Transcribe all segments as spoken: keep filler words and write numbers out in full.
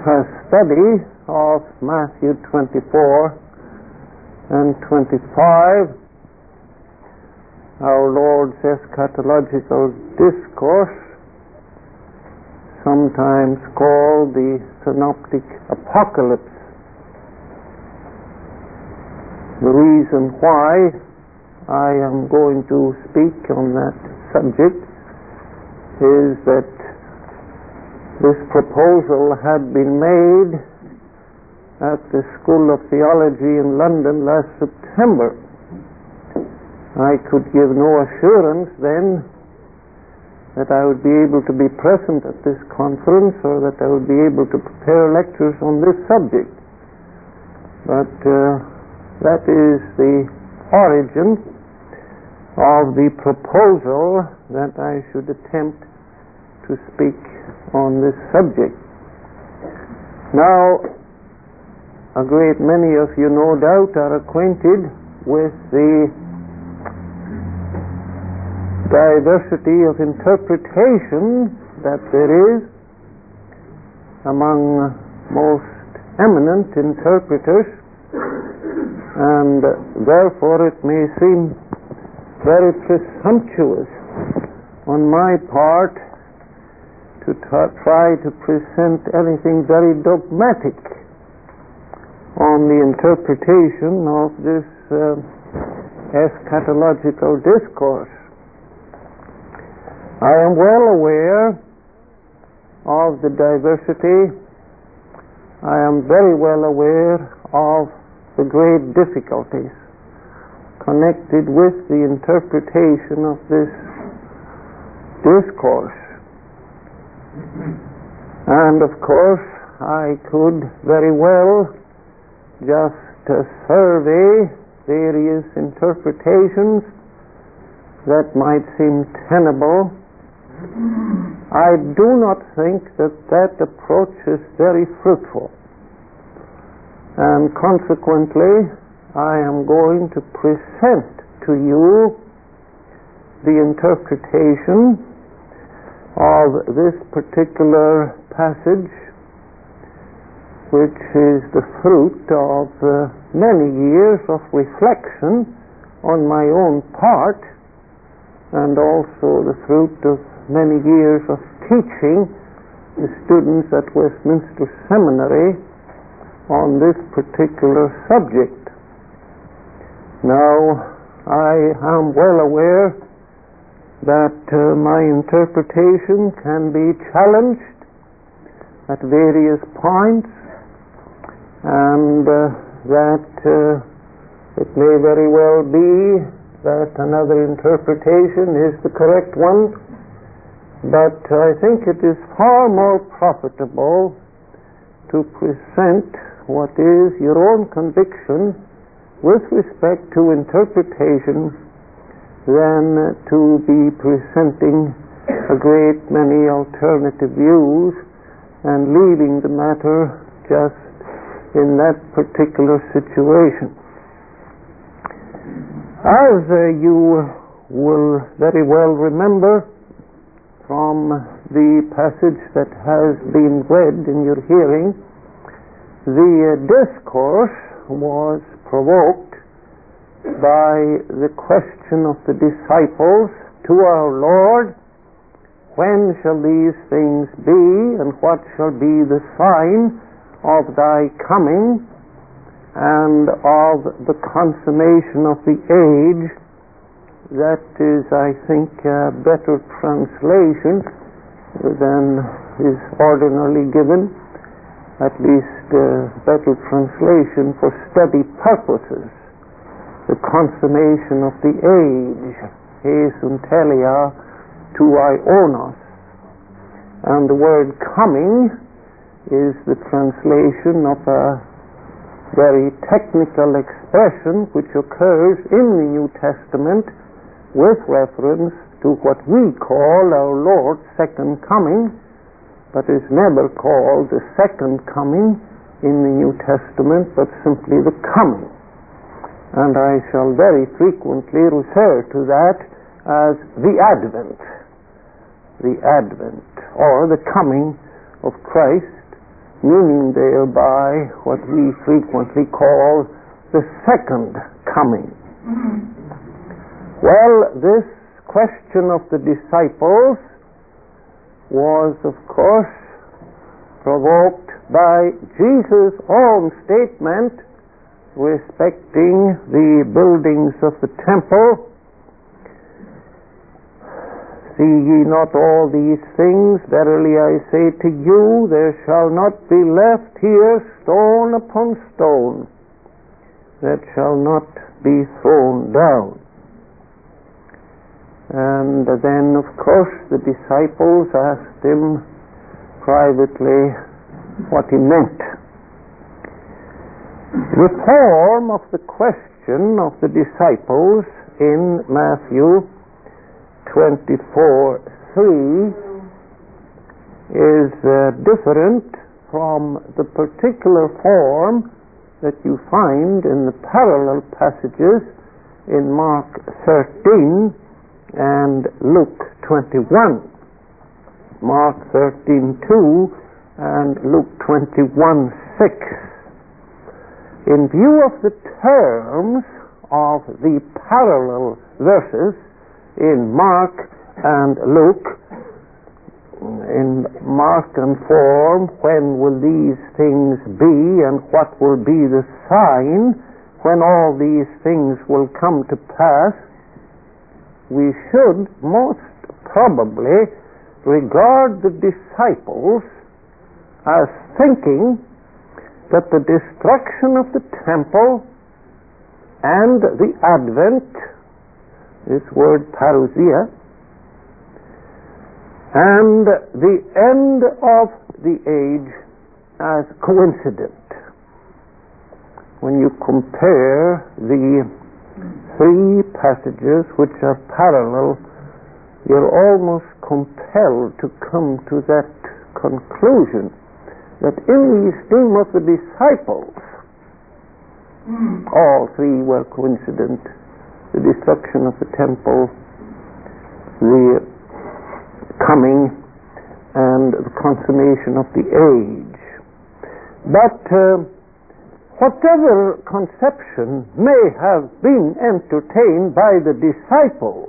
uh, study of Matthew twenty-four and twenty-five, our Lord's eschatological discourse, sometimes called the Synoptic Apocalypse. The reason why I am going to speak on that subject is that this proposal had been made at the School of Theology in London last September. I could give no assurance then that I would be able to be present at this conference or that I would be able to prepare lectures on this subject. But uh, that is the origin of the proposal that I should attempt to speak on this subject. Now, a great many of you no doubt are acquainted with the diversity of interpretation that there is among most eminent interpreters, and therefore it may seem very presumptuous on my part to t- try to present anything very dogmatic on the interpretation of this uh, eschatological discourse. I am well aware of the diversity. I am very well aware of the great difficulties connected with the interpretation of this discourse. And of course, I could very well just uh, survey various interpretations that might seem tenable. I do not think that that approach is very fruitful, and consequently I am going to present to you the interpretation of this particular passage, which is the fruit of uh, many years of reflection on my own part, and also the fruit of many years of teaching the students at Westminster Seminary on this particular subject. Now, I am well aware that uh, my interpretation can be challenged at various points, and uh, that uh, it may very well be that another interpretation is the correct one, but I think it is far more profitable to present what is your own conviction with respect to interpretation than to be presenting a great many alternative views and leaving the matter just in that particular situation. As uh, you will very well remember from the passage that has been read in your hearing, the uh, discourse was provoked by the question of the disciples to our Lord, when shall these things be, and what shall be the sign of thy coming and of the consummation of the age? That is, I think, a better translation than is ordinarily given, at least a better translation for study purposes. The consummation of the age, esun telia tuaionos. And the word coming is the translation of a very technical expression which occurs in the New Testament with reference to what we call our Lord's second coming, but is never called the second coming in the New Testament, but simply the coming. And I shall very frequently refer to that as the Advent, the Advent, or the coming of Christ meaning thereby what we frequently call the second coming. Well, this question of the disciples was, of course, provoked by Jesus' own statement respecting the buildings of the temple. See ye not all these things? Verily I say to you, there shall not be left here stone upon stone that shall not be thrown down. And then, of course, the disciples asked him privately what he meant. The form of the question of the disciples in Matthew twenty-four three is uh, different from the particular form that you find in the parallel passages in Mark thirteen and Luke twenty-one. Mark thirteen two and Luke twenty-one six. In view of the terms of the parallel verses in Mark and Luke, in Mark and form, when will these things be, and what will be the sign when all these things will come to pass, we should most probably regard the disciples as thinking that the destruction of the temple and the advent, this word parousia, and the end of the age as coincident. When you compare the three passages which are parallel, you're almost compelled to come to that conclusion that in the esteem of the disciples, mm. all three were coincident: the destruction of the temple, the coming, and the consummation of the age. But uh, whatever conception may have been entertained by the disciples,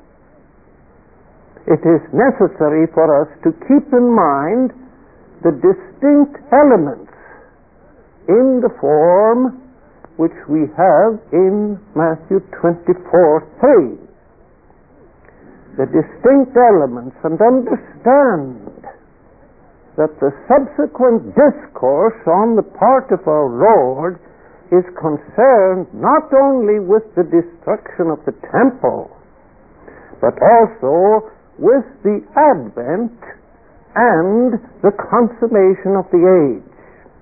it is necessary for us to keep in mind the distinct elements in the form which we have in Matthew twenty-four three. The distinct elements, and understand that the subsequent discourse on the part of our Lord is concerned not only with the destruction of the temple, but also with the advent and the consummation of the age.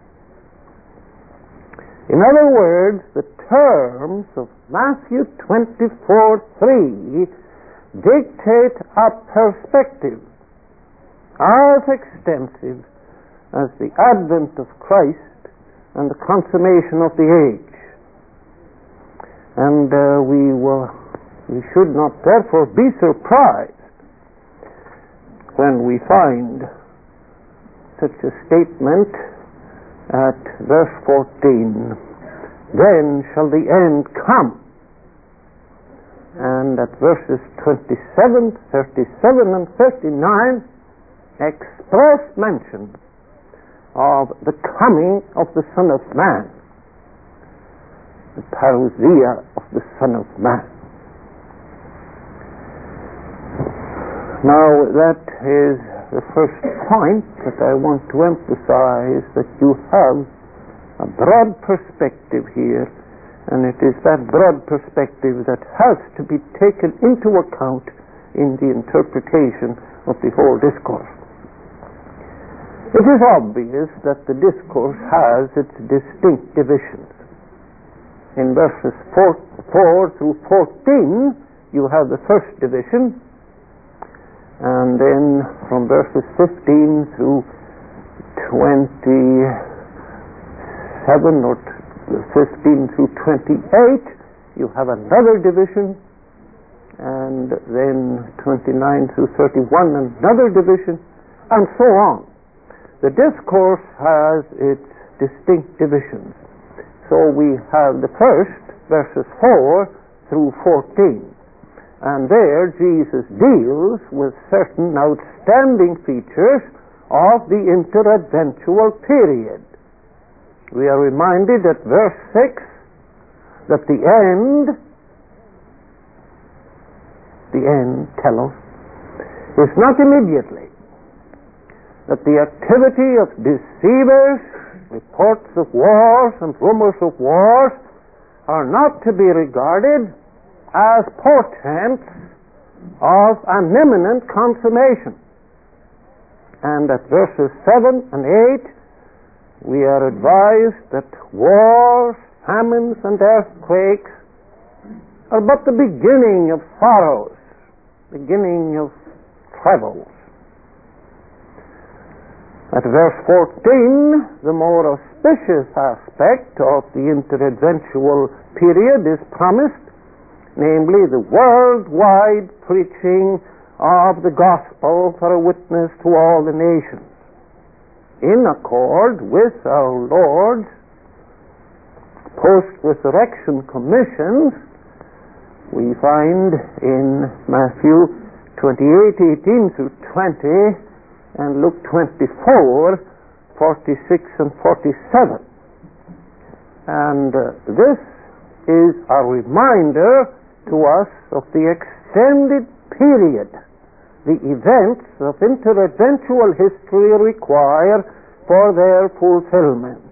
In other words, the terms of Matthew twenty-four three dictate a perspective as extensive as the advent of Christ and the consummation of the age. And uh, we will, we should not therefore be surprised when we find such a statement at verse fourteen, then shall the end come. And at verses twenty-seven, thirty-seven, and thirty-nine, express mention of the coming of the Son of Man, the parousia of the Son of Man. Now, that is the first point that I want to emphasize, that you have a broad perspective here, and it is that broad perspective that has to be taken into account in the interpretation of the whole discourse. It is obvious that the discourse has its distinct divisions. In verses four, four through fourteen, you have the first division, and then from verses fifteen through twenty-seven, or fifteen through twenty-eight, you have another division, and then twenty-nine through thirty-one, another division, and so on. the discourse has its distinct divisions. So we have the first, verses four through fourteen. And there Jesus deals with certain outstanding features of the interadventual period. We are reminded at verse six that the end, the end, telos, is not immediately. That the activity of deceivers, reports of wars and rumors of wars are not to be regarded as portents of an imminent consummation. And at verses seven and eight, we are advised that wars, famines, and earthquakes are but the beginning of sorrows, beginning of troubles. At verse fourteen, the more auspicious aspect of the interadventual period is promised, namely the worldwide preaching of the gospel for a witness to all the nations, in accord with our Lord's post-resurrection commissions. We find in Matthew twenty-eight, eighteen through twenty, and Luke twenty-four, forty-six and forty-seven. And uh, this is a reminder to us of the extended period the events of interadventual history require for their fulfillment.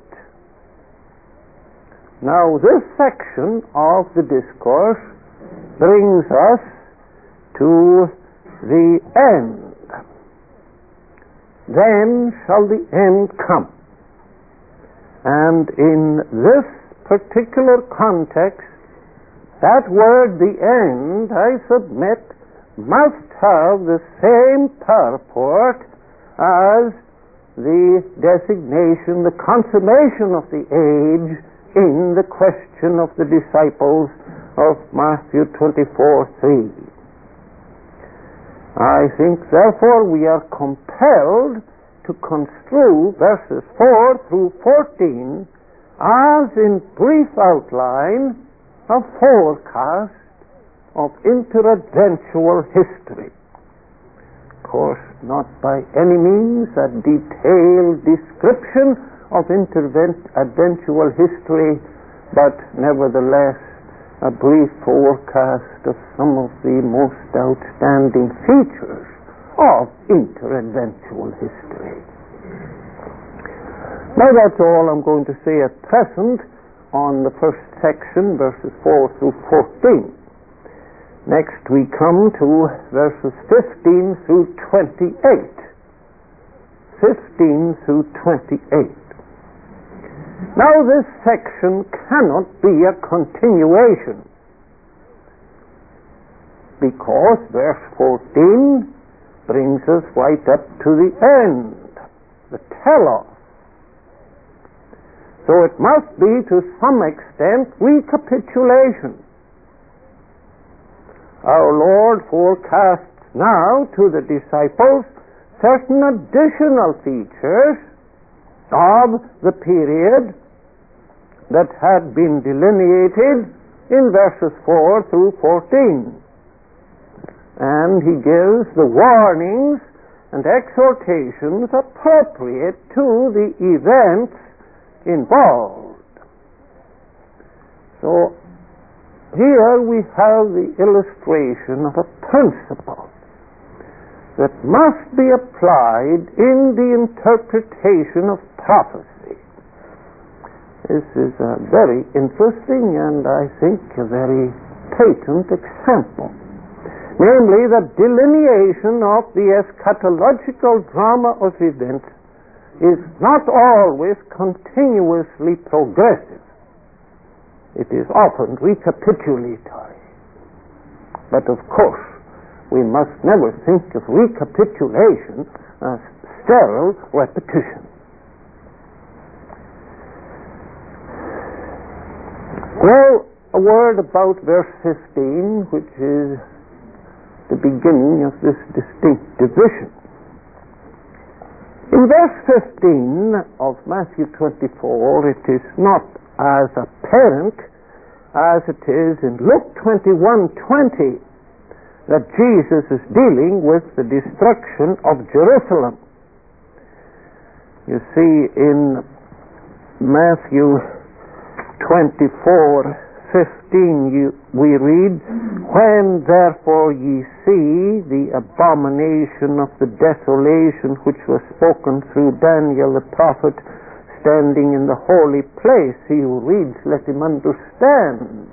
Now, this section of the discourse brings us to the end. Then shall the end come. And in this particular context, that word, the end, I submit, must have the same purport as the designation, the consummation of the age in the question of the disciples of Matthew twenty-four, three. I think, therefore, we are compelled to construe verses four through fourteen as, in brief outline, a forecast of interadventual history. Of course, not by any means a detailed description of interadventual history, but nevertheless a brief forecast of some of the most outstanding features of interadventual history. Now that's all I'm going to say at present on the first section, verses four through fourteen. Next we come to verses fifteen through twenty-eight. fifteen through twenty-eight. Now this section cannot be a continuation, because verse fourteen brings us right up to the end, the telos. So it must be to some extent recapitulation. Our Lord forecasts now to the disciples certain additional features of the period that had been delineated in verses four through fourteen. And he gives the warnings and exhortations appropriate to the events involved. So here we have the illustration of a principle that must be applied in the interpretation of prophecy. This is a very interesting and I think a very patent example. Namely, the delineation of the eschatological drama of events is not always continuously progressive. It is often recapitulatory. But of course, we must never think of recapitulation as sterile repetition. Well, a word about verse fifteen, which is the beginning of this distinct division. In verse fifteen of Matthew twenty-four, it is not as apparent as it is in Luke twenty-one twenty that Jesus is dealing with the destruction of Jerusalem. You see, in Matthew twenty-four fifteen, you, we read, "When therefore ye see the abomination of the desolation which was spoken through Daniel the prophet standing in the holy place," he who reads, let him understand.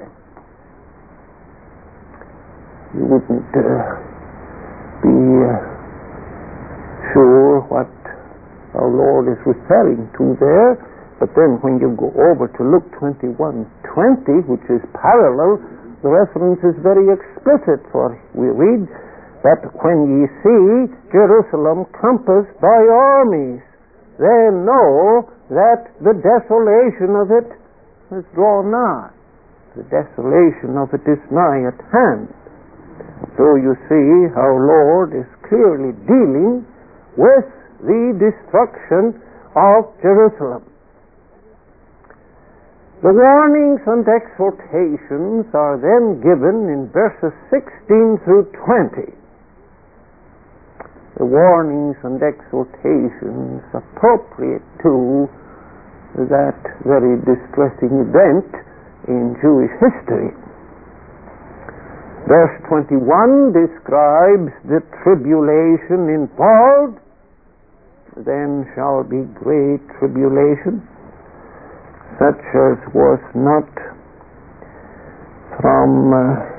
You wouldn't uh, be uh, sure what our Lord is referring to there. But then when you go over to Luke twenty-one twenty, which is parallel, the reference is very explicit, for we read that when ye see Jerusalem compassed by armies, then know that the desolation of it is drawn nigh. The desolation of it is nigh at hand. So you see how Lord is clearly dealing with the destruction of Jerusalem. The warnings and exhortations are then given in verses sixteen through twenty. The warnings and exhortations appropriate to that very distressing event in Jewish history. Verse twenty-one describes the tribulation involved. Then shall be great tribulation, such as was not from uh,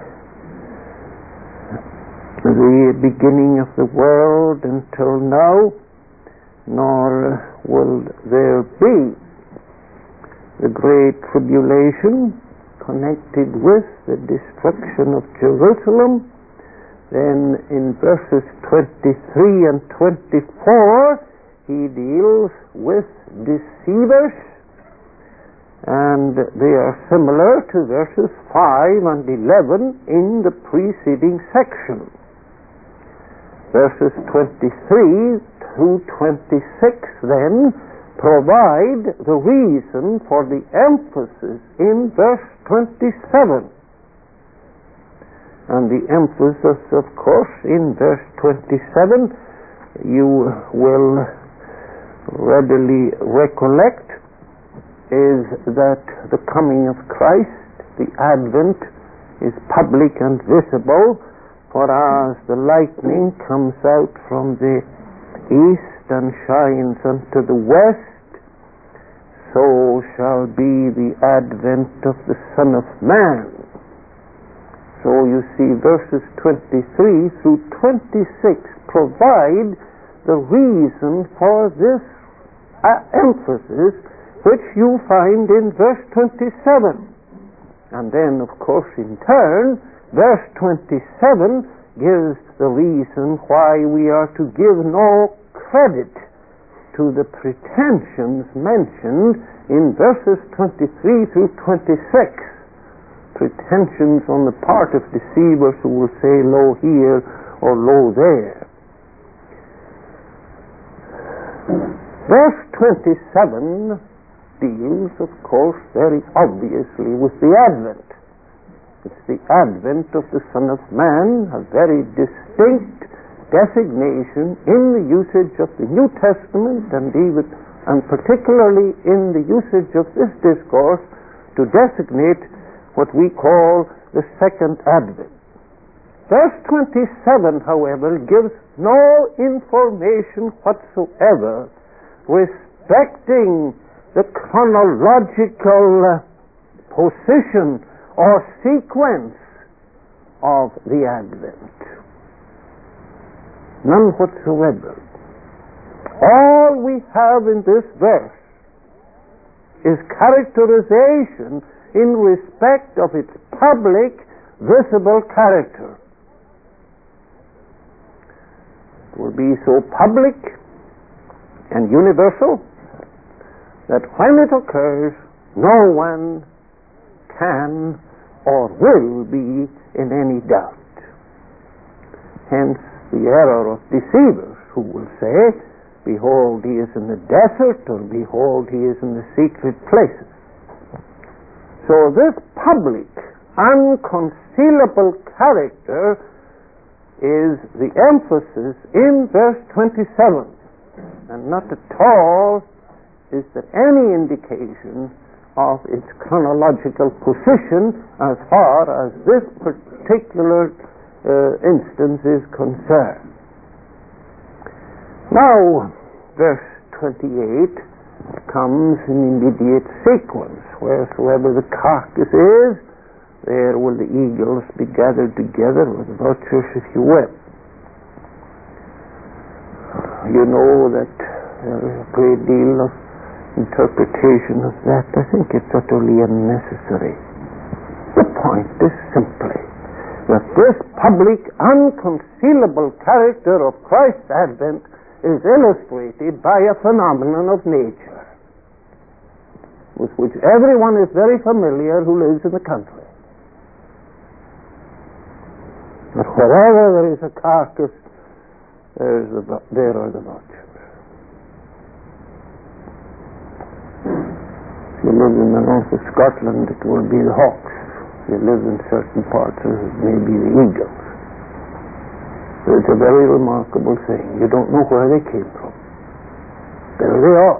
the beginning of the world until now, nor will there be. The great tribulation connected with the destruction of Jerusalem. Then in verses twenty-three and twenty-four, he deals with deceivers, and they are similar to verses five and eleven in the preceding section. Verses twenty-three through twenty-six then provide the reason for the emphasis in verse twenty-seven. And the emphasis, of course, in verse twenty-seven, you will readily recollect, is that the coming of Christ, the Advent, is public and visible, for as the lightning comes out from the east and shines unto the west, so shall be the advent of the Son of Man. So you see, verses twenty-three through twenty-six provide the reason for this uh, emphasis, which you find in verse twenty-seven. And then, of course, in turn, verse twenty-seven gives the reason why we are to give no credit to the pretensions mentioned in verses twenty-three through twenty-six. Pretensions on the part of deceivers who will say, lo here or lo there. Verse twenty-seven deals, of course, very obviously with the Advent. It's the advent of the Son of Man, a very distinct designation in the usage of the New Testament, and even and particularly in the usage of this discourse, to designate what we call the second advent. Verse twenty-seven, however, gives no information whatsoever respecting the chronological position or sequence of the Advent. None whatsoever. All we have in this verse is characterization in respect of its public, visible character. It will be so public and universal that when it occurs, no one can or will be in any doubt. Hence the error of deceivers who will say behold, he is in the desert, or behold, he is in the secret places. So this public, unconcealable character is the emphasis in verse twenty-seven, and not at all is there any indication of its chronological position as far as this particular uh, instance is concerned. Now, verse twenty-eight comes in immediate sequence. Wheresoever the carcass is, there will the eagles be gathered together, or the vultures, if you will. You know that there is a great deal of interpretation of that. I think it's utterly unnecessary. The point is simply that this public, unconcealable character of Christ's advent is illustrated by a phenomenon of nature with which everyone is very familiar who lives in the country. But wherever there is a carcass, there, is the, there are the vultures. If you live in the north of Scotland, it will be the hawks. If you live in certain parts, it may be the eagles. It's a very remarkable thing. You don't know where they came from. There they are.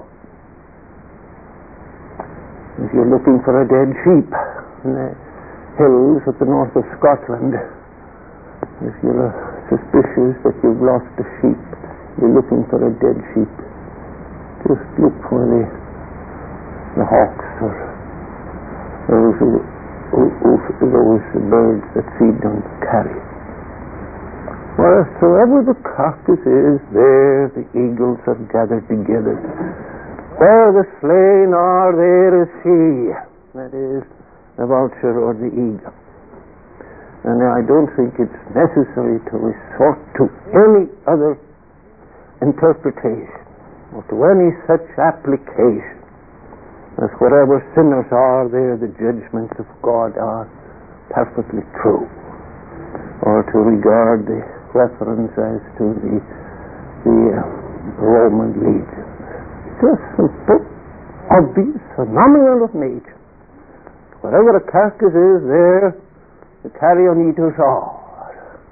If you're looking for a dead sheep in the hills of the north of Scotland, if you're suspicious that you've lost a sheep, you're looking for a dead sheep, just look for the, the hawks or those, who, who, who, those birds that feed on carrion. Wheresoever the carcass is, there the eagles are gathered together. Where the slain are, there is he. That is, the vulture or the eagle. And I don't think it's necessary to resort to any other interpretation or to any such application as wherever sinners are, there the judgments of God are perfectly true. Or to regard the reference as to the, the uh, Roman legions. It's a simple, obvious phenomenon of nature. Wherever a carcass is, there the carrion eaters are.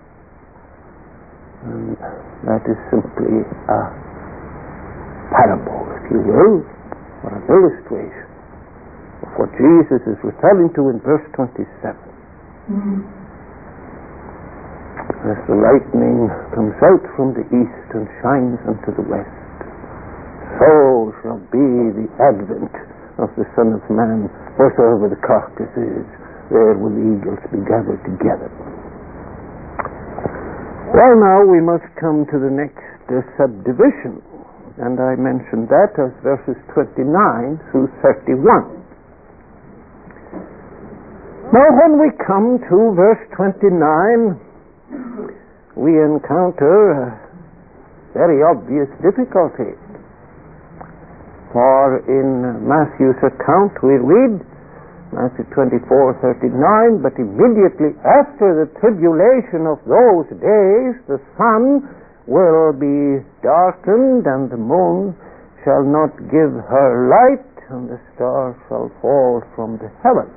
And that is simply a parable, if you will, or an illustration of what Jesus is referring to in verse twenty-seven. Mm-hmm. As the lightning comes out from the east and shines unto the west, so shall be the advent of the Son of Man. Wheresoever the carcass is, there will the eagles be gathered together. Well, now we must come to the next uh, subdivision, and I mentioned that as verses twenty-nine through thirty-one. Now, when we come to verse twenty-nine, we encounter a very obvious difficulty. For in Matthew's account we read, Matthew twenty-four thirty-nine, but immediately after the tribulation of those days, the sun will be darkened, and the moon shall not give her light, and the stars shall fall from the heavens.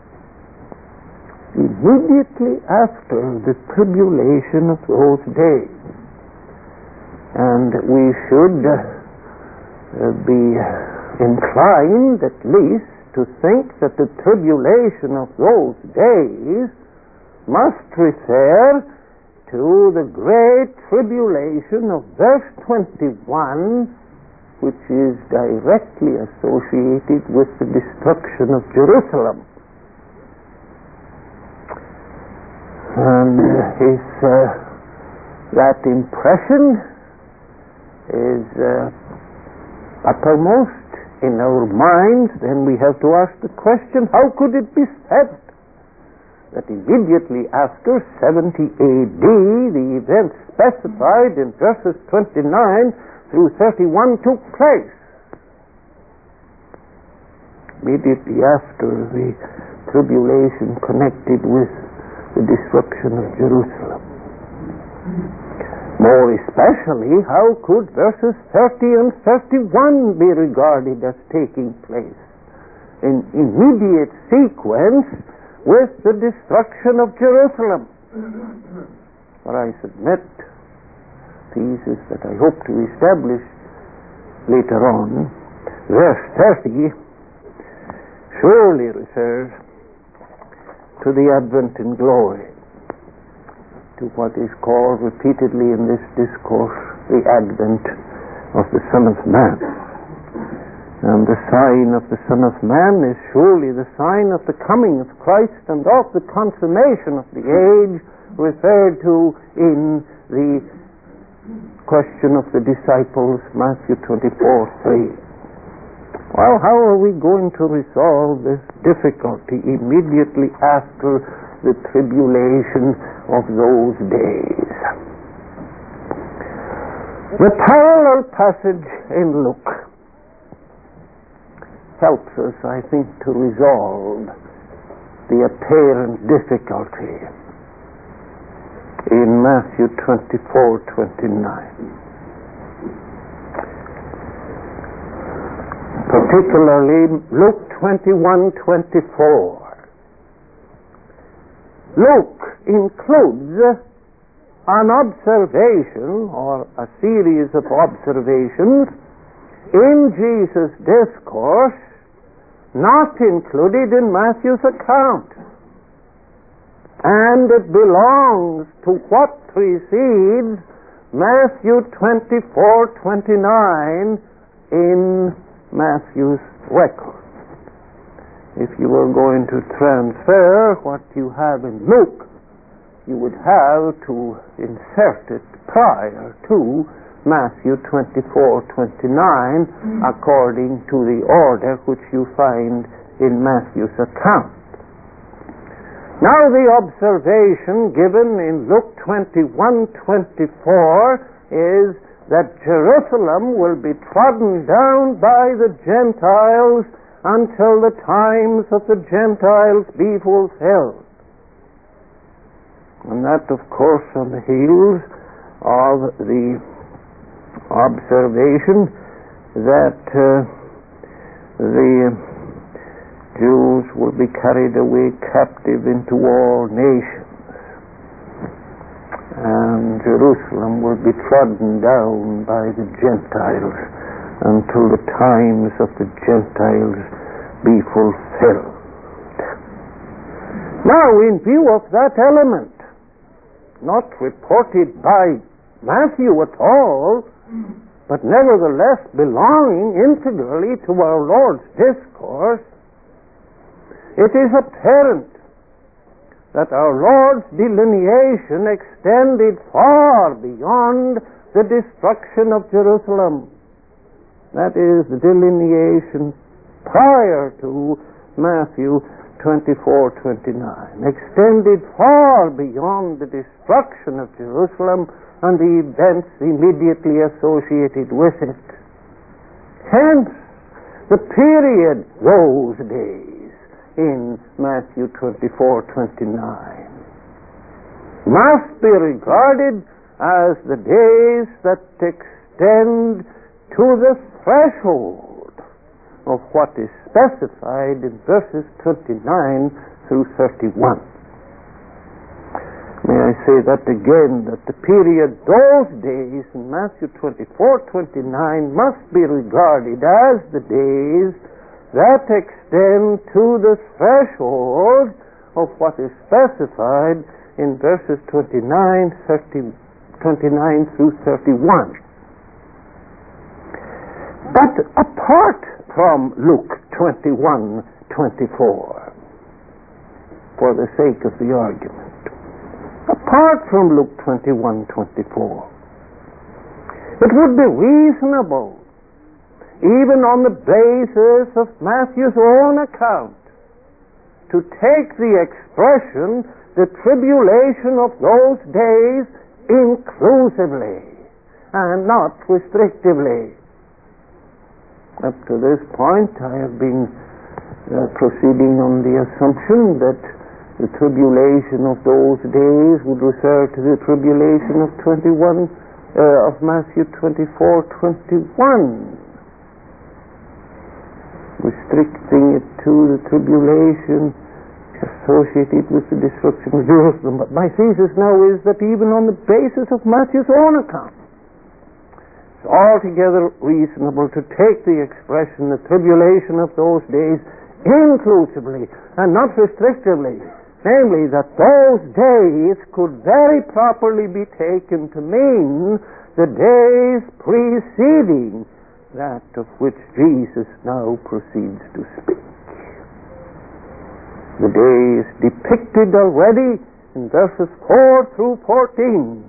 Immediately after the tribulation of those days. And we should uh, be inclined, at least, to think that the tribulation of those days must refer to the great tribulation of verse twenty-one, which is directly associated with the destruction of Jerusalem. And if uh, that impression is uh, uppermost in our minds, then we have to ask the question, how could it be said that immediately after seventy A D the events specified in verses twenty-nine through thirty-one took place? Immediately after the tribulation connected with the destruction of Jerusalem. More especially, how could verses thirty and thirty-one be regarded as taking place in immediate sequence with the destruction of Jerusalem? For I submit thesis that I hope to establish later on. Verse thirty surely refers to the advent in glory, to what is called repeatedly in this discourse the advent of the Son of Man. And the sign of the Son of Man is surely the sign of the coming of Christ and of the consummation of the age referred to in the question of the disciples, Matthew twenty-four three. Well, how are we going to resolve this difficulty immediately after the tribulation of those days? The parallel passage in Luke helps us, I think, to resolve the apparent difficulty in Matthew twenty-four twenty-nine. Particularly Luke twenty-one twenty-four. Luke includes an observation or a series of observations in Jesus' discourse not included in Matthew's account, and it belongs to what precedes Matthew twenty-four twenty-nine in Matthew's record. If you were going to transfer what you have in Luke, you would have to insert it prior to Matthew twenty-four twenty-nine mm. according to the order which you find in Matthew's account. Now the observation given in Luke twenty-one twenty-four is that Jerusalem will be trodden down by the Gentiles until the times of the Gentiles be fulfilled. And that, of course, on the heels of the observation that uh, the Jews will be carried away captive into all nations, and Jerusalem will be trodden down by the Gentiles until the times of the Gentiles be fulfilled. Now, in view of that element, not reported by Matthew at all, but nevertheless belonging integrally to our Lord's discourse, it is apparent that our Lord's delineation extended far beyond the destruction of Jerusalem. That is, the delineation prior to Matthew twenty-four twenty-nine, extended far beyond the destruction of Jerusalem and the events immediately associated with it. Hence, the period, those days, in Matthew twenty-four twenty-nine must be regarded as the days that extend to the threshold of what is specified in verses twenty-nine through thirty-one. May I say that again, that the period, those days in Matthew twenty-four twenty-nine must be regarded as the days that extend to the threshold of what is specified in verses twenty-nine, thirty, twenty-nine through thirty-one. But apart from Luke twenty-one twenty-four, for the sake of the argument, apart from Luke twenty-one twenty-four, it would be reasonable, even on the basis of Matthew's own account, to take the expression, the tribulation of those days, inclusively and not restrictively. Up to this point, I have been uh, proceeding on the assumption that the tribulation of those days would refer to the tribulation of twenty-one uh, of Matthew twenty-four twenty-one, restricting it to the tribulation associated with the destruction of Jerusalem. But my thesis now is that even on the basis of Matthew's own account, it's altogether reasonable to take the expression, the tribulation of those days, inclusively and not restrictively. Namely, that those days could very properly be taken to mean the days preceding that of which Jesus now proceeds to speak. The days depicted already in verses four through fourteen,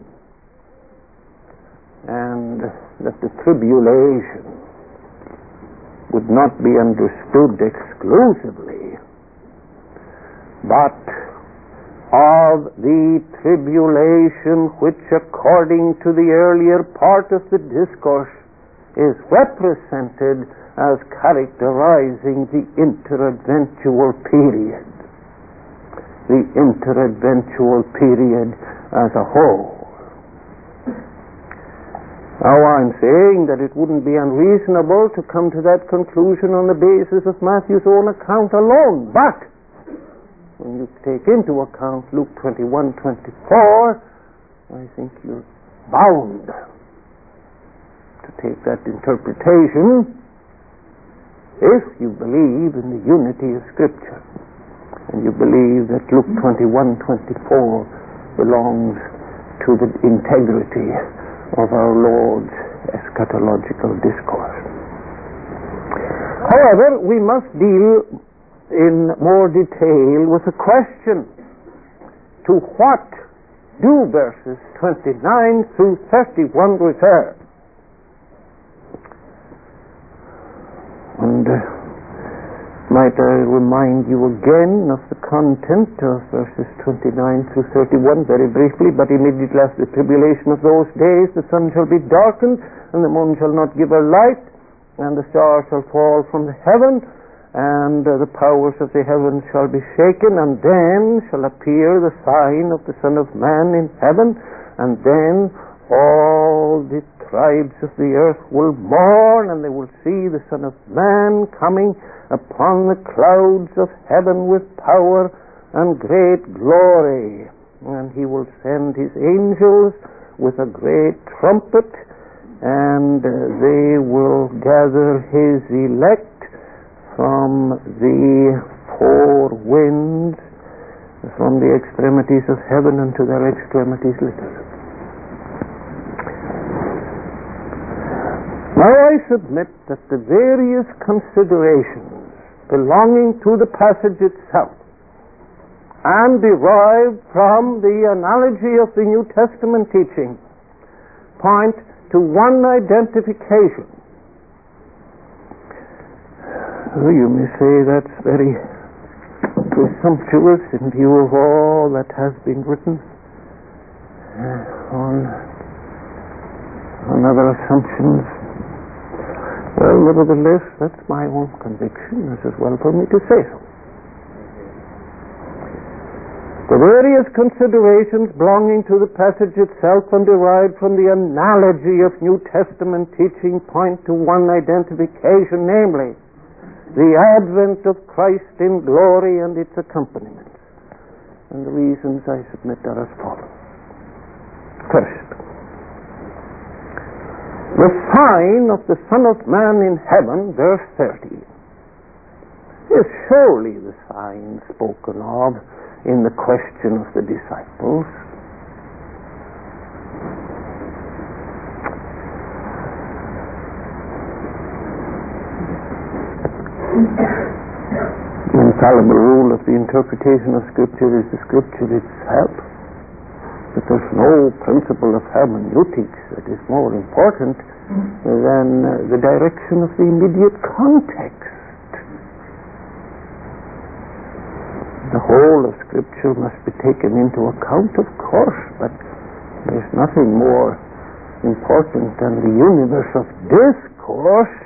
and that the tribulation would not be understood exclusively, but of the tribulation which, according to the earlier part of the discourse, is represented as characterizing the interadventual period, the interadventual period as a whole. Now, I'm saying that it wouldn't be unreasonable to come to that conclusion on the basis of Matthew's own account alone, but when you take into account Luke twenty-one twenty-four, I think you're bound to take that interpretation if you believe in the unity of Scripture and you believe that Luke twenty-one twenty-four belongs to the integrity of our Lord's eschatological discourse. However, we must deal in more detail with the question, to what do verses twenty-nine through thirty-one refer? And uh, might I remind you again of the content of verses twenty-nine through thirty-one very briefly. But immediately after the tribulation of those days, the sun shall be darkened, and the moon shall not give her light, and the stars shall fall from the heaven, and uh, the powers of the heavens shall be shaken, and then shall appear the sign of the Son of Man in heaven, and then all the tribes of the earth will mourn, and they will see the Son of Man coming upon the clouds of heaven with power and great glory. And he will send his angels with a great trumpet, and uh, they will gather his elect from the four winds, from the extremities of heaven unto their extremities literally. Now I submit that the various considerations belonging to the passage itself and derived from the analogy of the New Testament teaching point to one identification. Oh, you may say that's very presumptuous in view of all that has been written uh, on, on other assumptions. Well, nevertheless, that's my own conviction. It's as well for me to say so. The various considerations belonging to the passage itself and derived from the analogy of New Testament teaching point to one identification, namely, the advent of Christ in glory and its accompaniments. And the reasons I submit are as follows. First, the sign of the Son of Man in heaven, verse thirty, is surely the sign spoken of in the question of the disciples. The infallible rule of the interpretation of Scripture is the Scripture itself. But there's no principle of hermeneutics that is more important than uh, the direction of the immediate context. The whole of Scripture must be taken into account, of course, but there's nothing more important than the universe of discourse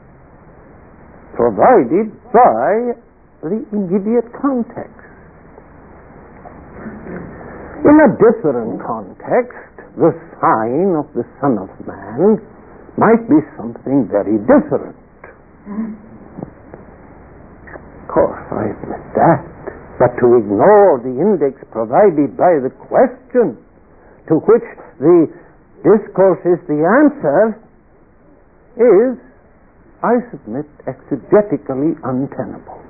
provided by the immediate context. In a different context, the sign of the Son of Man might be something very different. Of course, I admit that. But to ignore the index provided by the question to which the discourse is the answer is, I submit, exegetically untenable.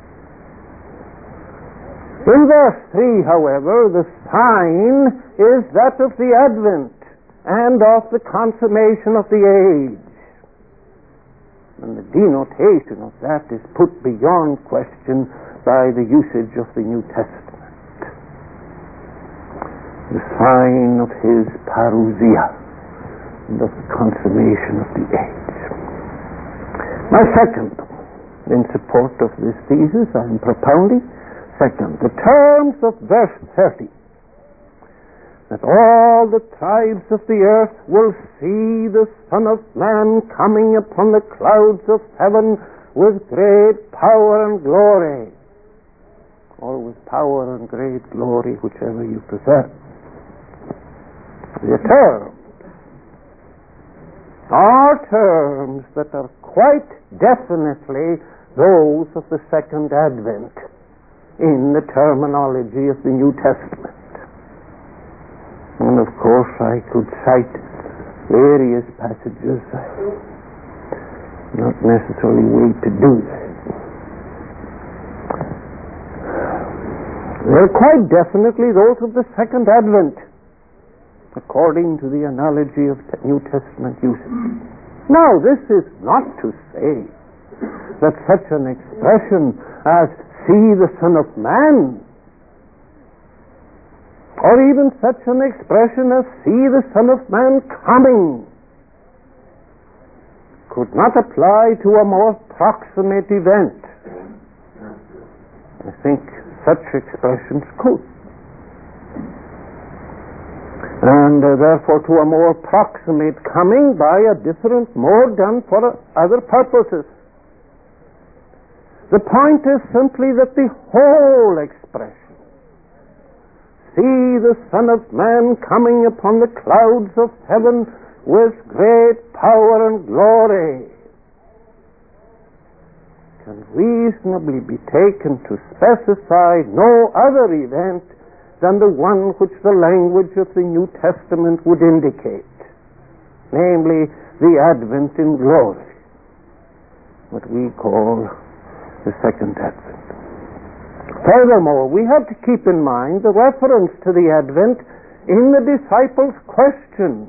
In verse three, however, the sign is that of the advent and of the consummation of the age. And the denotation of that is put beyond question by the usage of the New Testament. The sign of his parousia and of the consummation of the age. My second, in support of this thesis I am propounding, second, the terms of verse thirty, that all the tribes of the earth will see the Son of Man coming upon the clouds of heaven with great power and glory, or with power and great glory, whichever you prefer. The terms are terms that are quite definitely those of the second advent in the terminology of the New Testament. And of course I could cite various passages. Not necessarily wait to do that. They're quite definitely those of the second advent, according to the analogy of New Testament usage. Now, this is not to say that such an expression as "see the Son of Man," or even such an expression as "see the Son of Man coming," could not apply to a more proximate event. I think such expressions could. And uh, therefore to a more proximate coming by a different mode done for uh, other purposes. The point is simply that the whole expression, "see the Son of Man coming upon the clouds of heaven with great power and glory," can reasonably be taken to specify no other event than the one which the language of the New Testament would indicate, namely the advent in glory, what we call the second advent. Furthermore, we have to keep in mind the reference to the advent in the disciples' question.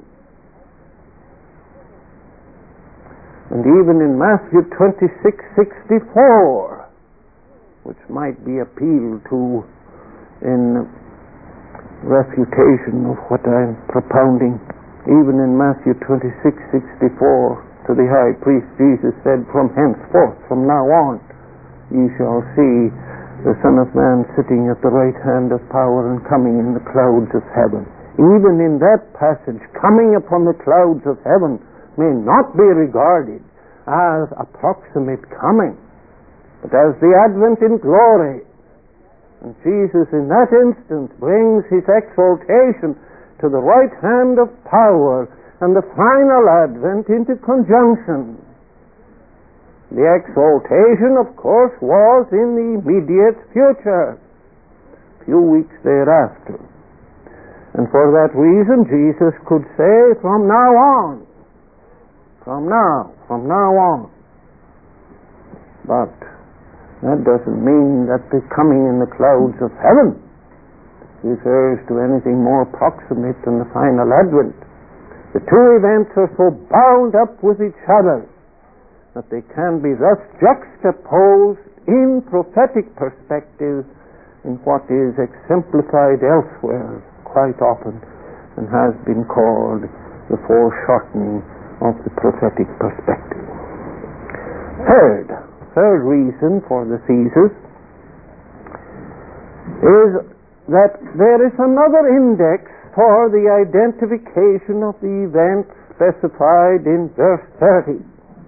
And even in Matthew twenty-six sixty-four, which might be appealed to in refutation of what I'm propounding, even in Matthew twenty-six sixty-four, to the high priest Jesus said, "From henceforth, from now on, ye shall see the Son of Man sitting at the right hand of power and coming in the clouds of heaven." Even in that passage, coming upon the clouds of heaven may not be regarded as approximate coming, but as the advent in glory. And Jesus in that instance brings his exaltation to the right hand of power and the final advent into conjunction. The exaltation, of course, was in the immediate future, a few weeks thereafter. And for that reason, Jesus could say, "From now on, from now, from now on." But that doesn't mean that the coming in the clouds of heaven refers to anything more proximate than the final advent. The two events are so bound up with each other that they can be thus juxtaposed in prophetic perspective in what is exemplified elsewhere quite often and has been called the foreshortening of the prophetic perspective. Third, third reason for the thesis is that there is another index for the identification of the event specified in verse thirty.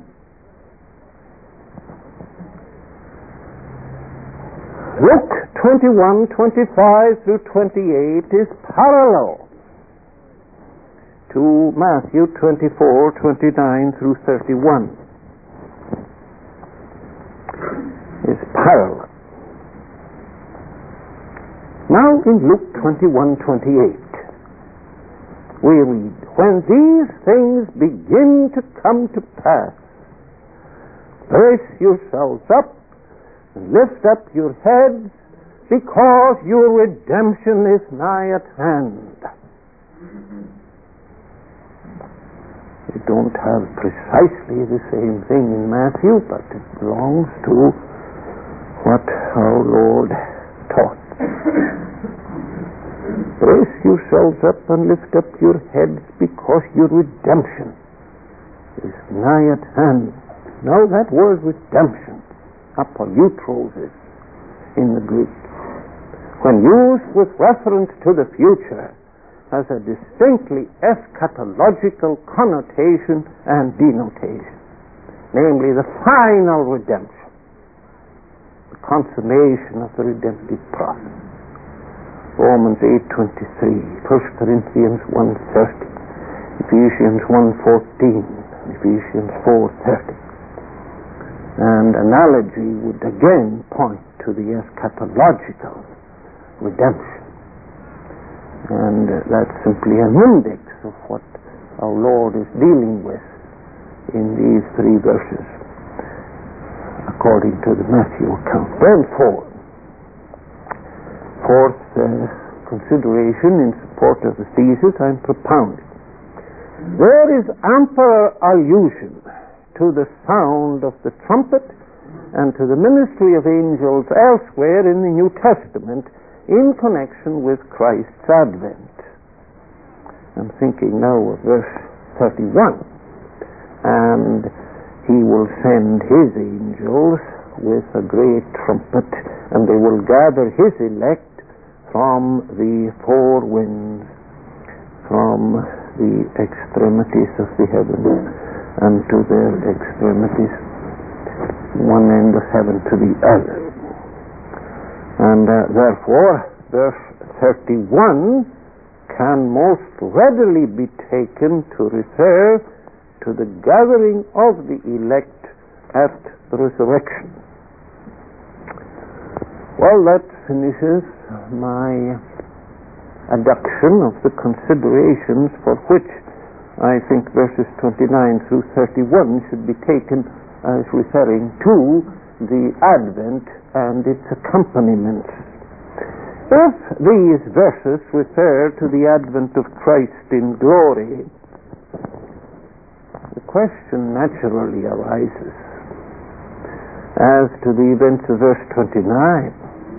Luke twenty-one, twenty-five through twenty-eight is parallel to Matthew twenty-four, twenty-nine through thirty-one. Is parallel. Now in Luke twenty-one, twenty-eight, we read, when these things begin to come to pass, brace yourselves up and lift up your heads, because your redemption is nigh at hand. We don't have precisely the same thing in Matthew, but it belongs to what our Lord taught. Brace yourselves up and lift up your heads, because your redemption is nigh at hand. Now that word redemption, apolutrosis in the Greek, when used with reference to the future, has a distinctly eschatological connotation and denotation, namely the final redemption, the consummation of the redemptive process. Romans eight twenty-three, First Corinthians one thirty, Ephesians one fourteen, Ephesians four thirty. And analogy would again point to the eschatological redemption. And uh, that's simply an index of what our Lord is dealing with in these three verses, according to the Matthew account. Then fourth, fourth uh, consideration in support of the thesis I'm propounding. There is ample allusion to the sound of the trumpet and to the ministry of angels elsewhere in the New Testament in connection with Christ's advent. I'm thinking now of verse thirty-one. And he will send his angels with a great trumpet, and they will gather his elect from the four winds, from the extremities of the heavens and to their extremities, one end of heaven to the other. And uh, therefore, verse thirty-one can most readily be taken to refer to the gathering of the elect at the resurrection. Well, that finishes my adduction of the considerations for which I think verses twenty-nine through thirty-one should be taken as referring to the Advent and its accompaniments. If these verses refer to the advent of Christ in glory, the question naturally arises as to the events of verse twenty-nine.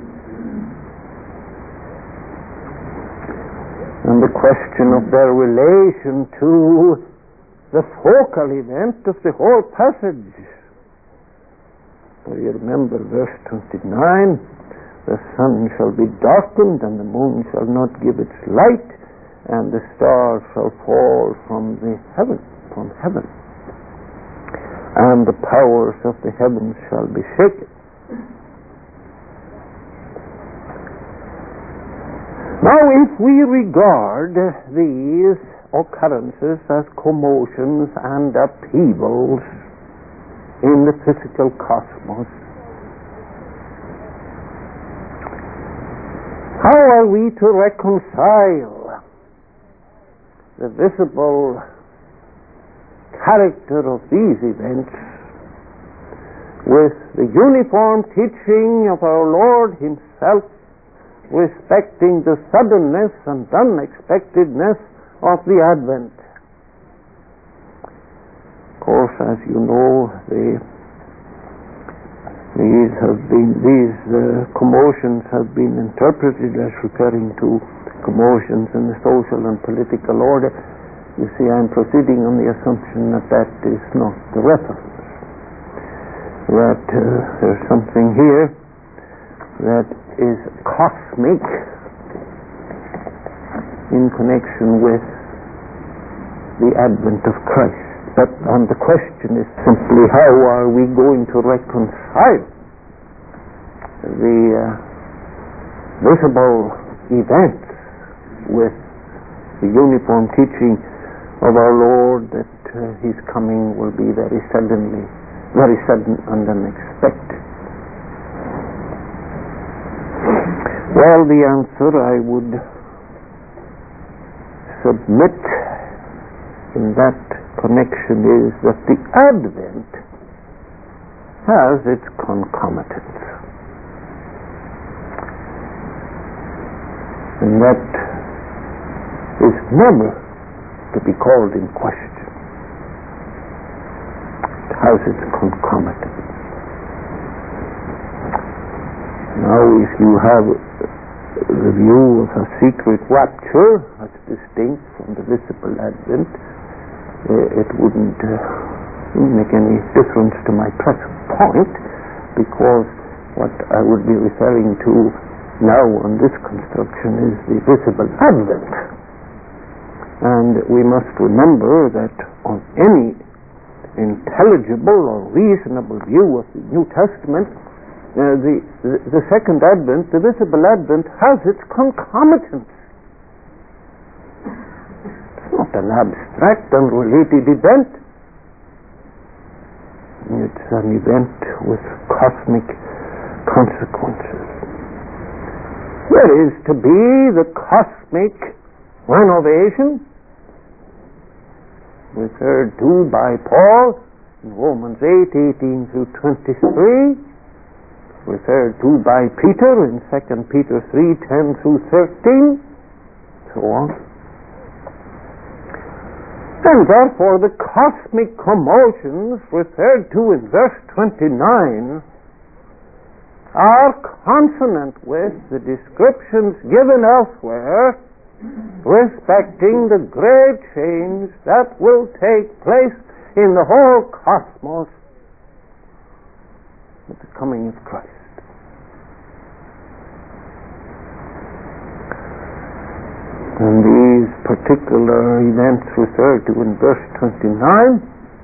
And the question of their relation to the focal event of the whole passage. You remember verse twenty-nine, the sun shall be darkened, and the moon shall not give its light, and the stars shall fall from the heaven, from heaven, and the powers of the heavens shall be shaken. Now, if we regard these occurrences as commotions and upheavals in the physical cosmos, how are we to reconcile the visible character of these events with the uniform teaching of our Lord Himself respecting the suddenness and unexpectedness of the Advent? Of course, as you know, the, these have been these uh, commotions have been interpreted as referring to commotions in the social and political order. You see, I'm proceeding on the assumption that that is not the reference. That uh, there's something here that is cosmic in connection with the advent of Christ. But and the question is simply, how are we going to reconcile the uh, visible events with the uniform teaching of our Lord that uh, His coming will be very suddenly, very sudden and unexpected? Well, the answer I would submit in that connection is that the Advent has its concomitants, and that is never to be called in question. It has its concomitants. Now, if you have the view of a secret rapture as distinct from the visible Advent, uh, it wouldn't uh, make any difference to my present point, because what I would be referring to now on this construction is the visible Advent. And we must remember that on any intelligible or reasonable view of the New Testament, Uh, the, the, the second Advent, the visible Advent, has its concomitants. It's not an abstract, unrelated event. It's an event with cosmic consequences. There is to be the cosmic renovation referred to by Paul in Romans eight, eighteen through twenty-three, referred to by Peter in Second Peter three, ten through thirteen, so on. And therefore the cosmic commotions referred to in verse twenty-nine are consonant with the descriptions given elsewhere respecting the great change that will take place in the whole cosmos with the coming of Christ. And these particular events referred to in verse twenty-nine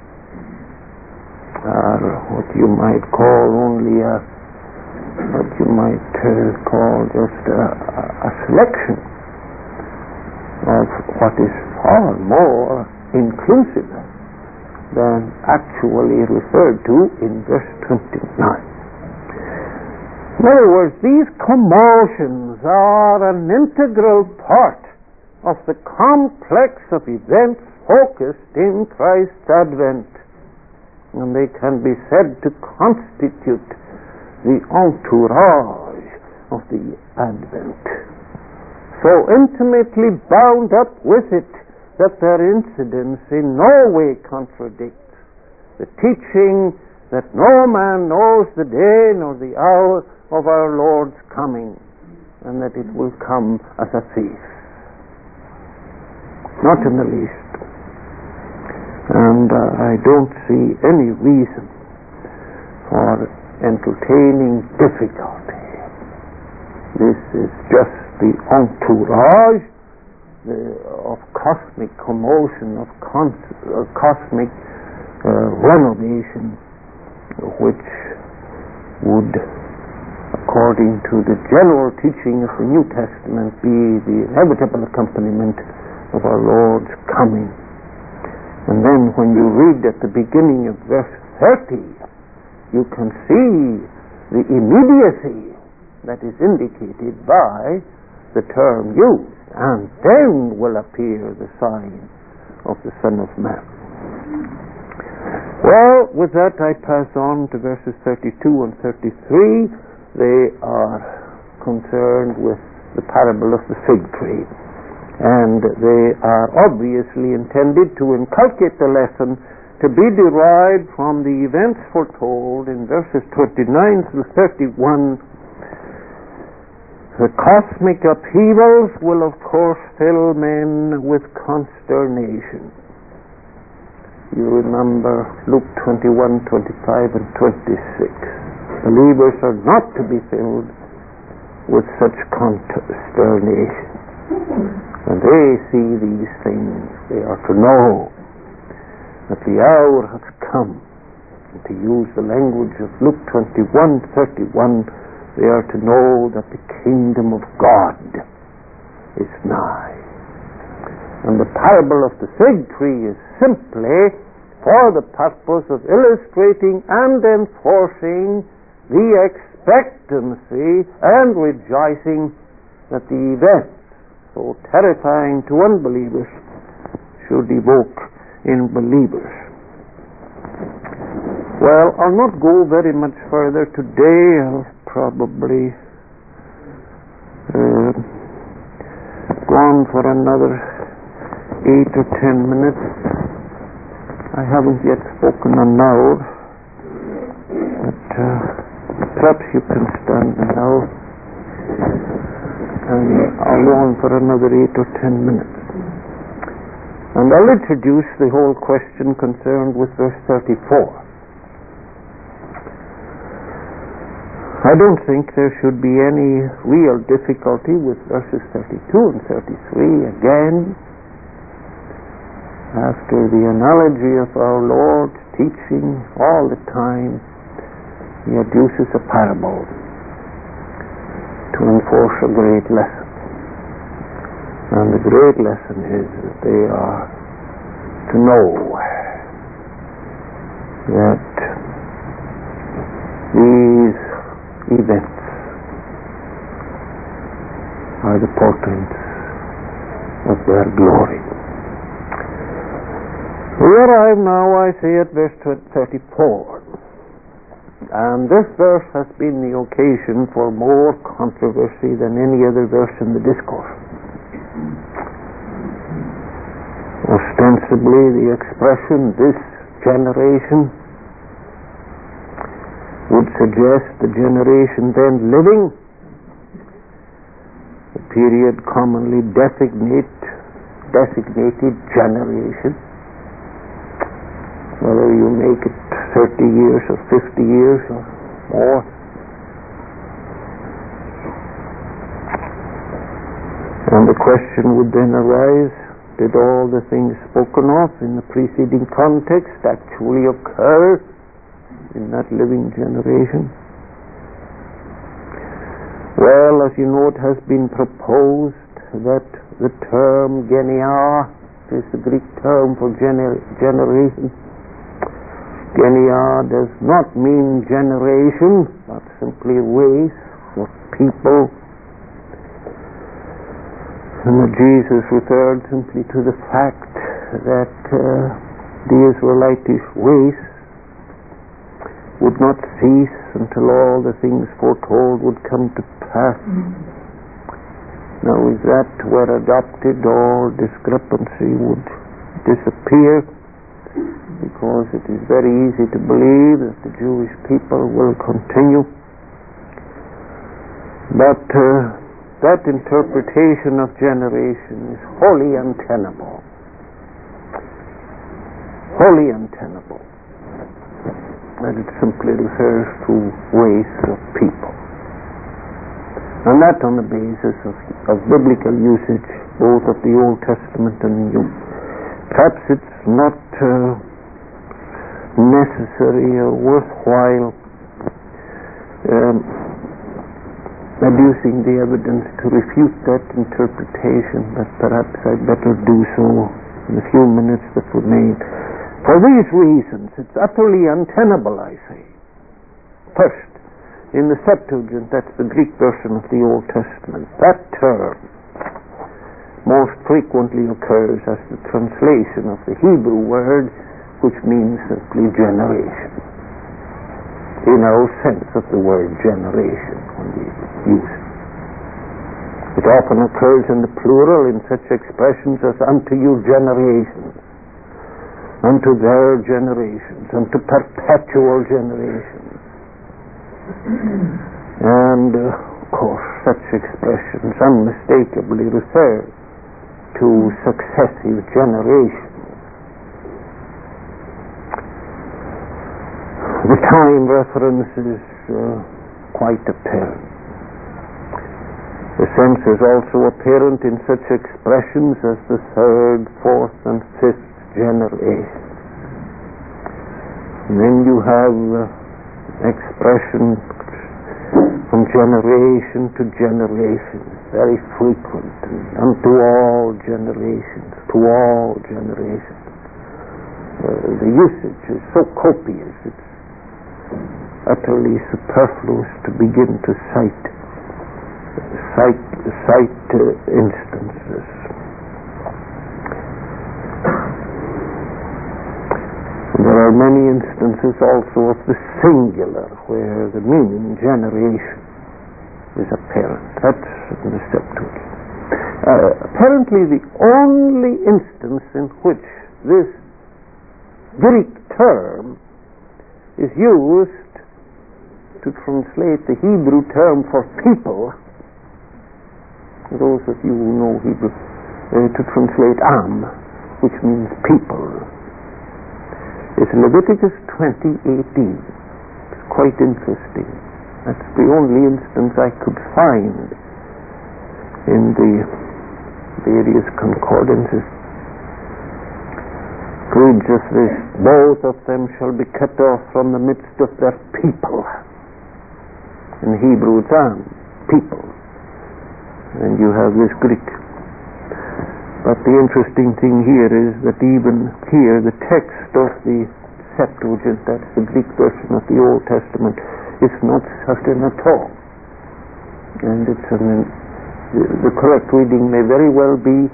are what you might call only a, what you might uh, call just a, a selection of what is far more inclusive than actually referred to in verse twenty-nine. In other words, these commotions are an integral part of the complex of events focused in Christ's advent, and they can be said to constitute the entourage of the advent, so intimately bound up with it that their incidence in no way contradicts the teaching that no man knows the day nor the hour of our Lord's coming, and that it will come as a thief. Not in the least. And uh, I don't see any reason for entertaining difficulty. This is just the entourage the, of cosmic commotion, of con- uh, cosmic uh, renovation, which would, according to the general teaching of the New Testament, be the inevitable accompaniment of our Lord's coming. And then when you read at the beginning of verse thirty, you can see the immediacy that is indicated by the term used, and then will appear the sign of the Son of Man. Well, with that I pass on to verses thirty-two and thirty-three. They are concerned with the parable of the fig tree, and they are obviously intended to inculcate the lesson to be derived from the events foretold in verses twenty-nine through thirty-one. The cosmic upheavals will of course fill men with consternation. You remember Luke twenty-one, twenty-five and twenty-six. Believers are not to be filled with such consternation. When they see these things, they are to know that the hour has come. And to use the language of Luke twenty-one, thirty-one, they are to know that the kingdom of God is nigh. And the parable of the fig tree is simply for the purpose of illustrating and enforcing the expectancy and rejoicing that the event, so terrifying to unbelievers, should evoke in believers. Well, I'll not go very much further today. I'll probably uh, go on for another eight or ten minutes. I haven't yet spoken aloud, but uh, perhaps you can stand now, and I'll go on for another eight or ten minutes. And I'll introduce the whole question concerned with verse thirty-four. I don't think there should be any real difficulty with verses thirty-two and thirty-three. Again, after the analogy of our Lord teaching all the time, he adduces a parable to enforce a great lesson. And the great lesson is that they are to know that these events are the portents of their glory. We arrive now, I say, at verse thirty-four. And this verse has been the occasion for more controversy than any other verse in the discourse. Ostensibly, the expression, this generation, would suggest the generation then living, the period commonly designate, designated generation, whether you make it thirty years or fifty years or more. And the question would then arise, did all the things spoken of in the preceding context actually occur in that living generation? Well, as you know, it has been proposed that the term genia is the Greek term for gener- generation. Genia does not mean generation, but simply race or people. And that Jesus referred simply to the fact that uh, the Israelitish race would not cease until all the things foretold would come to pass. Now, if that were adopted, all discrepancy would disappear, because it is very easy to believe that the Jewish people will continue. But uh, that interpretation of generation is wholly untenable. Wholly untenable. And it simply refers to race of people. And that on the basis of, of biblical usage, both of the Old Testament and New. Perhaps it's not uh, necessary or worthwhile um, adducing the evidence to refute that interpretation, but perhaps I'd better do so in the few minutes that remain. For these reasons, it's utterly untenable, I say. First, in the Septuagint, that's the Greek version of the Old Testament, that term most frequently occurs as the translation of the Hebrew word, which means simply generation. In our sense of the word generation, when we use it. It often occurs in the plural in such expressions as unto you generations, unto their generations, unto perpetual generations. And uh, of course such expressions unmistakably refer to successive generations. The time reference is uh, quite apparent. The sense is also apparent in such expressions as the third, fourth, and fifth generation. And then you have uh, expressions from generation to generation, very frequent, and unto all generations, to all generations. Uh, the usage is so copious, it's utterly superfluous to begin to cite cite, cite uh, instances. There are many instances also of the singular, where the meaning generation is apparent. That's in the Septuagint. Uh, apparently the only instance in which this Greek term is used to translate the Hebrew term for people, those of you who know Hebrew, uh, to translate am, which means people, is Leviticus twenty eighteen. It's quite interesting. That's the only instance I could find in the various concordances. It reads as this: both of them shall be cut off from the midst of their people. In Hebrew it's am, people. And you have this Greek. But the interesting thing here is that even here the text of the Septuagint, that's the Greek version of the Old Testament, is not certain at all. And it's an, the correct reading may very well be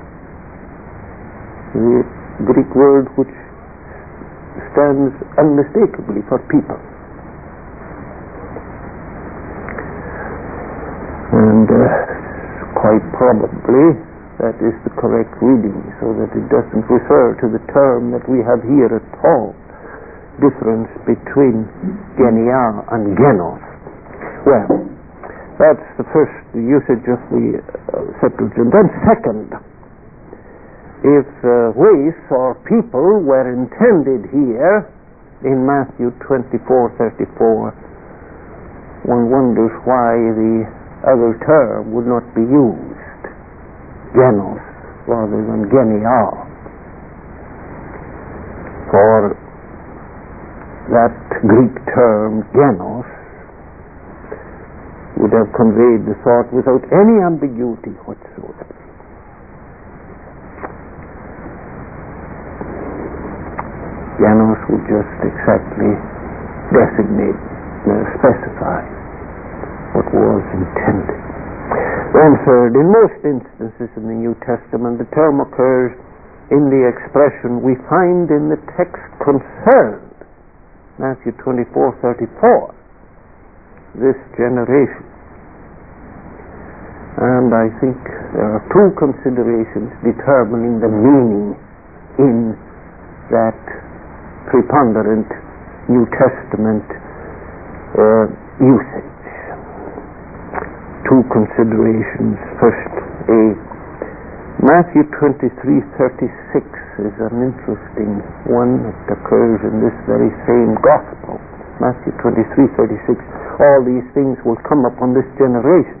the Greek word which stands unmistakably for people. And uh, quite probably that is the correct reading, so that it doesn't refer to the term that we have here at all, difference between genia and genos. Well, that's the first the usage of the uh, Septuagint. Then second, if uh, race or people were intended here in Matthew twenty-four thirty-four, one wonders why the other term would not be used, genos rather than genia, for that Greek term genos would have conveyed the thought without any ambiguity whatsoever. Genos would just exactly designate, uh, specify what was intended. Then third, in most instances in the New Testament, the term occurs in the expression we find in the text concerned, Matthew twenty-four thirty-four, this generation. And I think there are two considerations determining the meaning in that preponderant New Testament uh, usage. Two considerations. First, a Matthew twenty-three thirty-six is an interesting one that occurs in this very same gospel. Matthew twenty-three thirty-six. All these things will come upon this generation.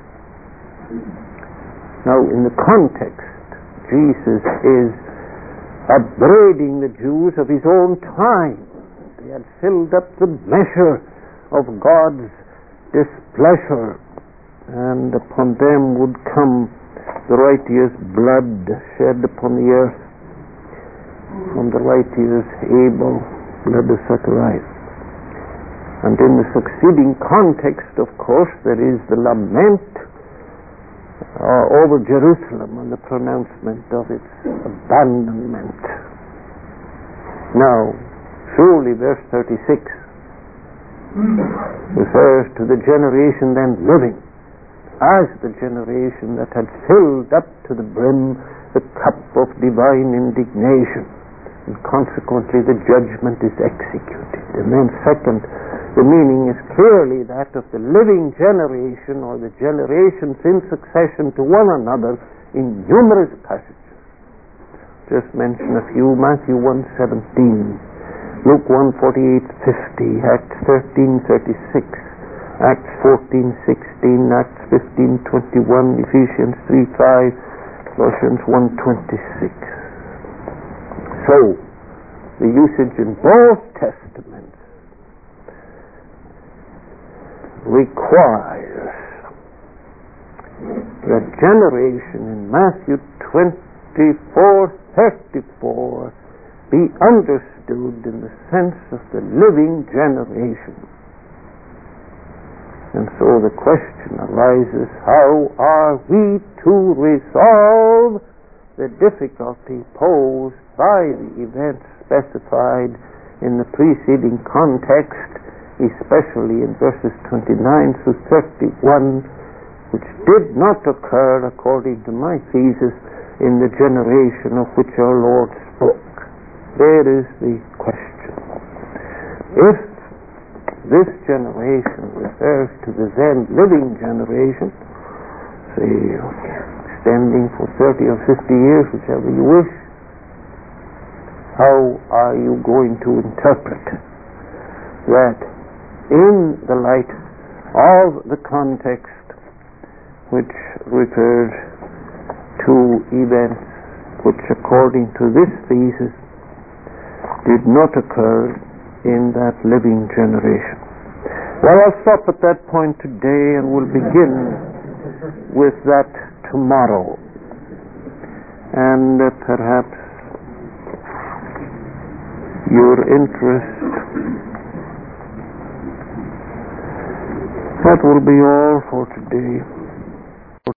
Now, in the context, Jesus is upbraiding the Jews of his own time. They had filled up the measure of God's displeasure, and upon them would come the righteous blood shed upon the earth from the righteous Abel, blood of Zacharias. And in the succeeding context, of course, there is the lament uh, over Jerusalem and the pronouncement of its abandonment. Now, surely verse thirty-six refers to the generation then living as the generation that had filled up to the brim the cup of divine indignation, and consequently the judgment is executed. And then second, the meaning is clearly that of the living generation, or the generations in succession to one another in numerous passages. Just mention a few: Matthew one seventeen, Luke one forty-eight fifty, Acts thirteen thirty-six, Acts fourteen sixteen, Acts fifteen twenty-one, Ephesians three five, Colossians one twenty-six. So, the usage in both Testaments requires that generation in Matthew twenty-four thirty-four be understood in the sense of the living generation. And so the question arises, how are we to resolve the difficulty posed by the events specified in the preceding context, especially in verses twenty-nine through thirty-one, which did not occur, according to my thesis, in the generation of which our Lord spoke? There is the question. If this generation refers to the then living generation, say, extending for thirty or fifty years, whichever you wish, how are you going to interpret that in the light of the context which refers to events which, according to this thesis, did not occur in that living generation? Well, I'll stop at that point today, and we'll begin with that tomorrow. And uh, perhaps your interest, that will be all for today.